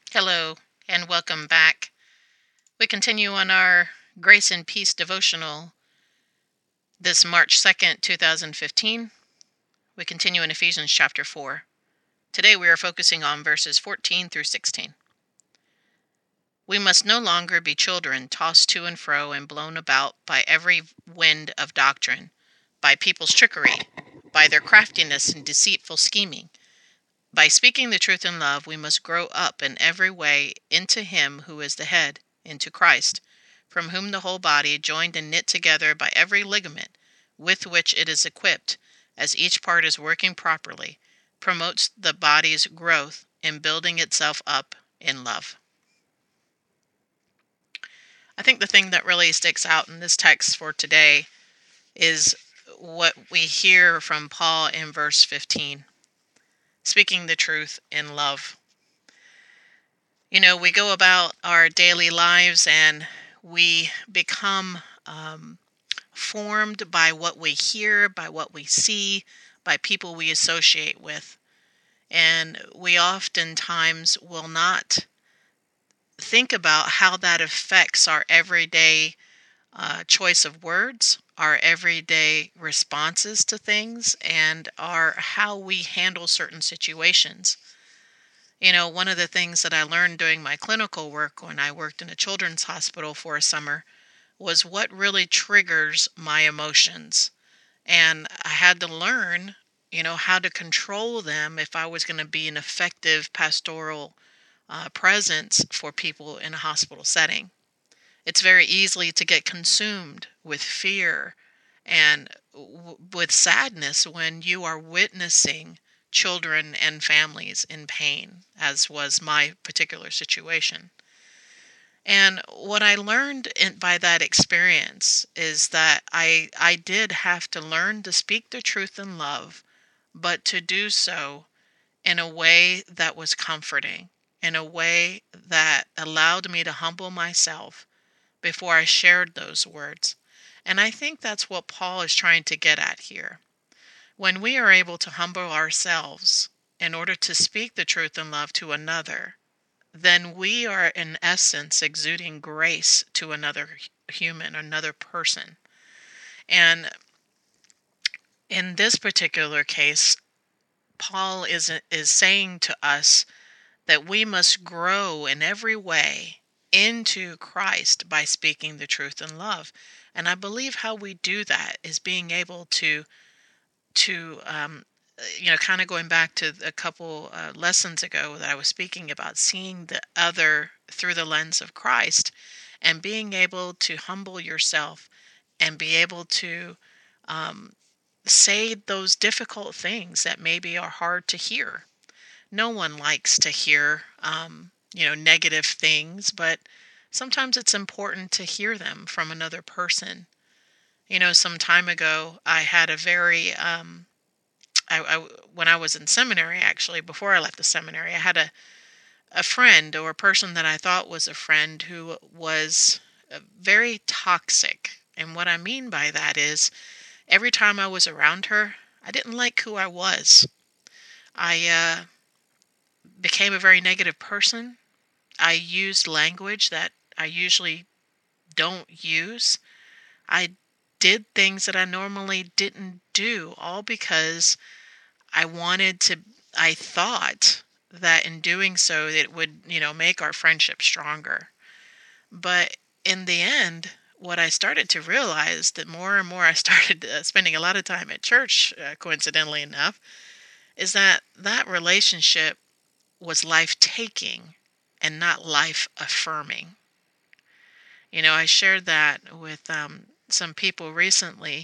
Hello, and welcome back. We continue on our Grace and Peace devotional this March 2nd, 2015. We continue in Ephesians chapter 4. Today we are focusing on verses 14 through 16. We must no longer be children tossed to and fro and blown about by every wind of doctrine, by people's trickery, by their craftiness and deceitful scheming. By speaking the truth in love, we must grow up in every way into Him who is the head, into Christ, from whom the whole body, joined and knit together by every ligament with which it is equipped, as each part is working properly, promotes the body's growth in building itself up in love. I think the thing that really sticks out in this text for today is what we hear from Paul in verse 15. Speaking the truth in love. You know, we go about our daily lives and we become formed by what we hear, by what we see, by people we associate with. And we oftentimes will not think about how that affects our everyday choice of words, our everyday responses to things, and how we handle certain situations. You know, one of the things that I learned doing my clinical work when I worked in a children's hospital for a summer was what really triggers my emotions. And I had to learn, how to control them if I was going to be an effective pastoral presence for people in a hospital setting. It's very easy to get consumed with fear and with sadness when you are witnessing children and families in pain, as was my particular situation. And what I learned by that experience is that I did have to learn to speak the truth in love, but to do so in a way that was comforting, in a way that allowed me to humble myself before I shared those words. And I think that's what Paul is trying to get at here. When we are able to humble ourselves in order to speak the truth in love to another, then we are in essence exuding grace to another human, another person. And in this particular case, Paul is saying to us that we must grow in every way into Christ by speaking the truth in love. And I believe how we do that is being able to kind of going back to a couple lessons ago that I was speaking about seeing the other through the lens of Christ and being able to humble yourself and be able to say those difficult things that maybe are hard to hear. No one likes to hear, negative things, but sometimes it's important to hear them from another person. Some time ago, I had a very when I was in seminary, actually, before I left the seminary, I had a friend or a person that I thought was a friend who was very toxic. And what I mean by that is every time I was around her, I didn't like who I was. I became a very negative person. I used language that I usually don't use. I did things that I normally didn't do, all because I thought that in doing so it would, make our friendship stronger. But in the end, what I started to realize that more and more I started spending a lot of time at church, coincidentally enough, is that relationship was life-taking and not life-affirming. I shared that with some people recently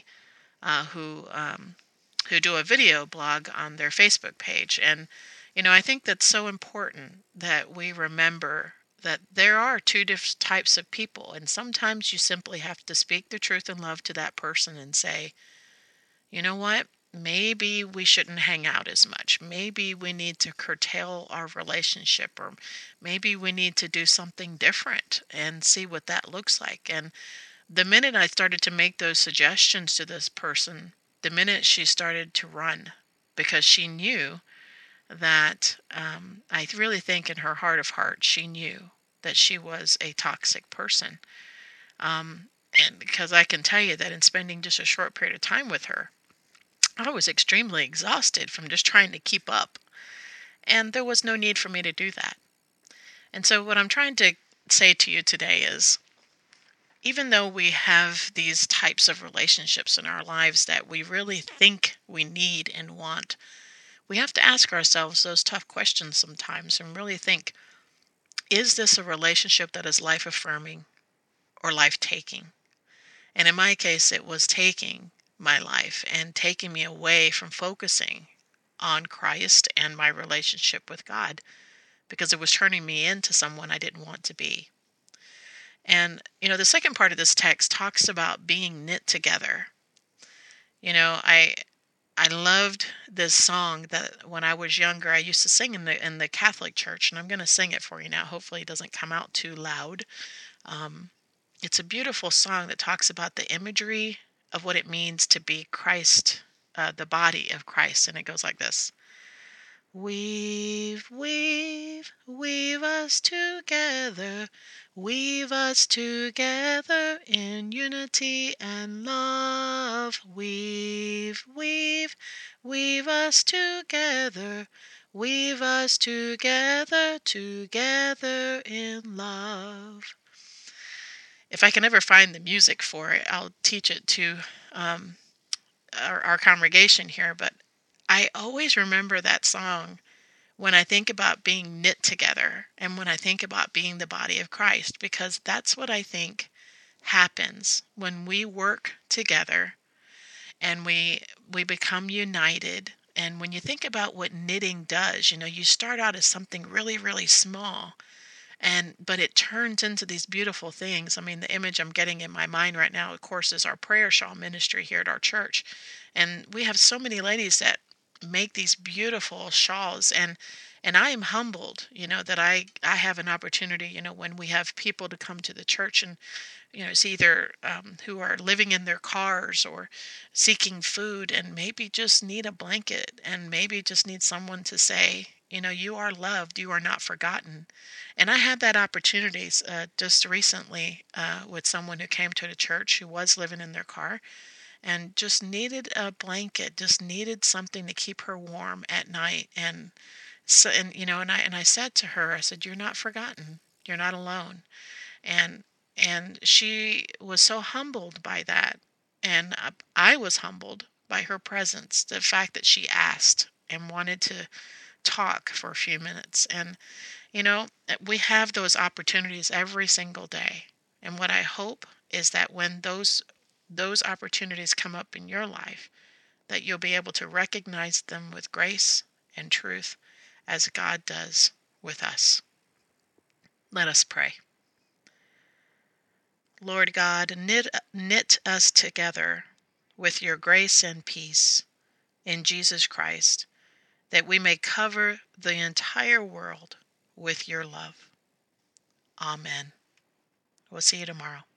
who do a video blog on their Facebook page. And, I think that's so important that we remember that there are two different types of people. And sometimes you simply have to speak the truth in love to that person and say, you know what? Maybe we shouldn't hang out as much. Maybe we need to curtail our relationship, or maybe we need to do something different and see what that looks like. And the minute I started to make those suggestions to this person, the minute she started to run, because she knew that I really think in her heart of hearts she knew that she was a toxic person. And because I can tell you that in spending just a short period of time with her, I was extremely exhausted from just trying to keep up. And there was no need for me to do that. And so what I'm trying to say to you today is, even though we have these types of relationships in our lives that we really think we need and want, we have to ask ourselves those tough questions sometimes and really think, is this a relationship that is life affirming or life taking? And in my case, it was taking my life and taking me away from focusing on Christ and my relationship with God, because it was turning me into someone I didn't want to be. And, the second part of this text talks about being knit together. I loved this song that when I was younger, I used to sing in the Catholic church, and I'm going to sing it for you now. Hopefully it doesn't come out too loud. It's a beautiful song that talks about the imagery of what it means to be Christ, the body of Christ. And it goes like this. Weave, weave, weave us together. Weave us together in unity and love. Weave, weave, weave us together. Weave us together, together in love. If I can ever find the music for it, I'll teach it to um, our congregation here. But I always remember that song when I think about being knit together and when I think about being the body of Christ, because that's what I think happens when we work together and we become united. And when you think about what knitting does, you start out as something really, really small, but it turns into these beautiful things. I mean, the image I'm getting in my mind right now, of course, is our prayer shawl ministry here at our church. And we have so many ladies that make these beautiful shawls, and I am humbled, that I have an opportunity, when we have people to come to the church, and it's either who are living in their cars or seeking food and maybe just need a blanket and maybe just need someone to say, you are loved, you are not forgotten. And I had that opportunity just recently with someone who came to the church who was living in their car and just needed a blanket, just needed something to keep her warm at night. And so, and I said to her, I said, "You're not forgotten. You're not alone." And she was so humbled by that, and I was humbled by her presence, the fact that she asked and wanted to talk for a few minutes. And we have those opportunities every single day. And what I hope is that when those opportunities come up in your life, that you'll be able to recognize them with grace and truth as God does with us. Let us pray. Lord God, knit us together with your grace and peace in Jesus Christ, that we may cover the entire world with your love. Amen. We'll see you tomorrow.